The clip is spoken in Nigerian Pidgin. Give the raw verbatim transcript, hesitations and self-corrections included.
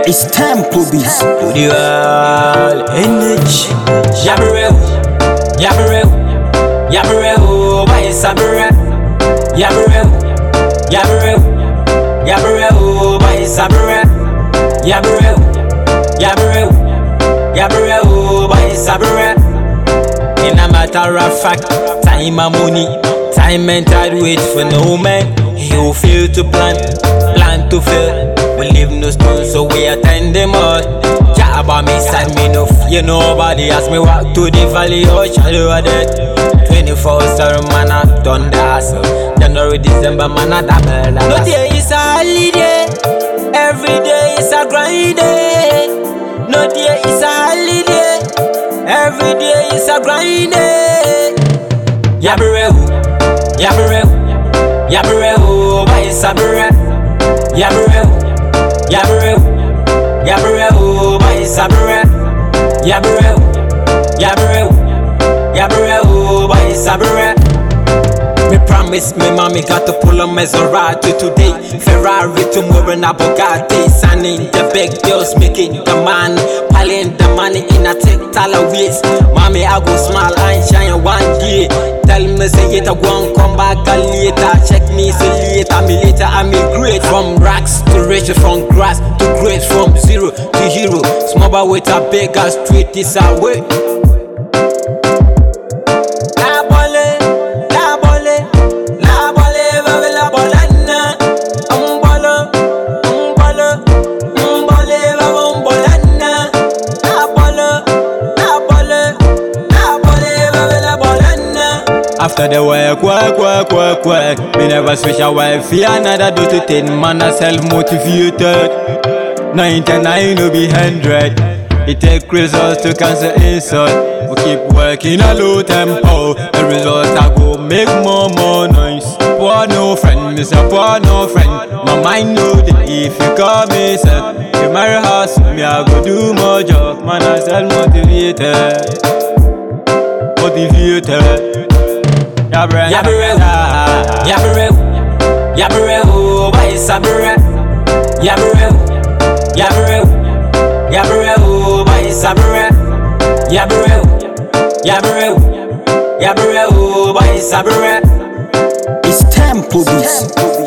It's Temple Beats. To the world, energy. Yabarel, Yabarel, Yabarel, why is Yabarel? Yabarel, Yabarel, Yabarel, why is Yabarel? Yabarel, Yabarel, Yabarel, why is Yabarel? In a matter of fact, time and money, time and tide wait for no man. You fail to plan, plan to fail. We leave no stone, so we attend them all. Chat about me, side me no fear nobody. Ask me walk to the valley or shadow of death. Twenty-four seven man I done the hustle. January, December man I double. No day is a holiday, every day is a grind day. No day is a holiday, every day is a grind day. Yabarel, Yabarel, Yabarel, why is Yabarel? Yabarel, Yabarel, Yabarel, why is Yabarel? Yabarel, Yabarel, Yabarel, why is Yabarel? Me promise me mommy got to pull a Maserati today, Ferrari tomorrow and a Bugatti. Signing the big girls making the man, piling the money in a take dollar waist. Mommy I go smile and shine one day. Tell me say it I won't come back later. Check me say later, me later I me great. From racks to riches, from grass to grace, from zero to hero. Small boy with a big ass street is a way. After the work, work, work, work, work, me never switch a wife for another do to ten. Man, I self-motivated. ninety-nine will be one hundred. It take results to cancel insult. We keep working a low tempo. The results I go make more, more noise. Poor no friend, miss a poor no friend. My mind know that if you call me, sir, you marry house, me I go do more job. Man, I self-motivated. Motivated. Yabarel, Yabarel, Yabarel, why is Yabarel? Yabarel, Yabarel, Yabarel, why is Yabarel? Yabarel, Yabarel, Yabarel, why is Yabarel? It's Temple Beats.